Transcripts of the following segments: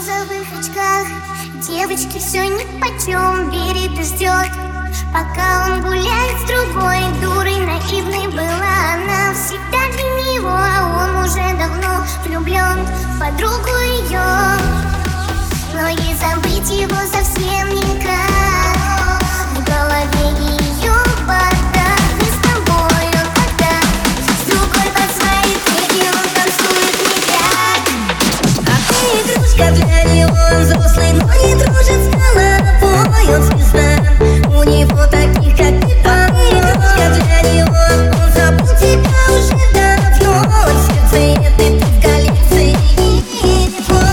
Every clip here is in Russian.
розовых очках. Девочке все нипочем, верит и ждет, пока он гуляет с другой. Дурой наивной была она всегда для него, а он уже давно влюблен в подругу ее. Но ей забыть его совсем никак, в голове ее бардак. И с тобой он когда с другой под своей дверью он танцует никак. А ты игрушка для него, взрослый, но не дружит с головой. Он звезда, у него таких, как ты, полно. Игрушка для него, он забыл тебя уже давно. Сердце это ты в коллекции его.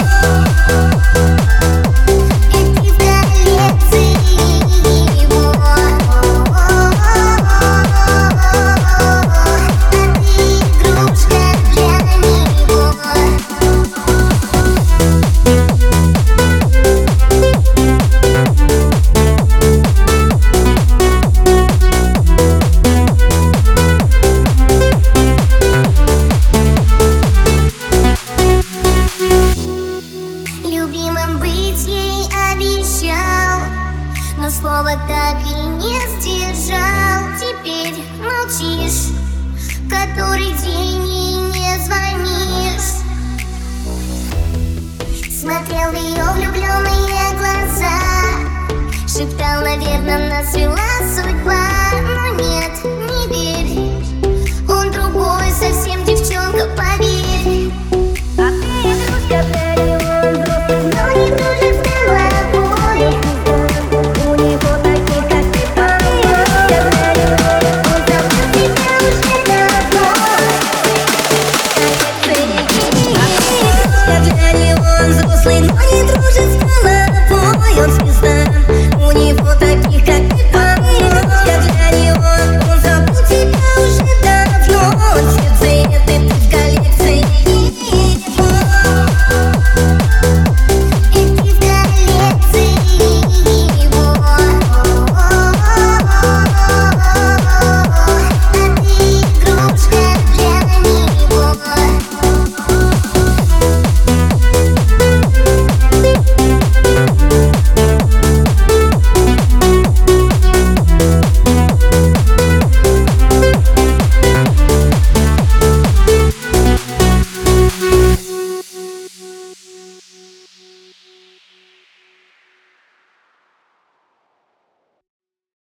Любимым быть ей обещал, но слово так и не сдержал. Теперь молчишь, который день ей не звонишь. Смотрел в ее влюбленные глаза, шептал, наверное, нас свела судьба.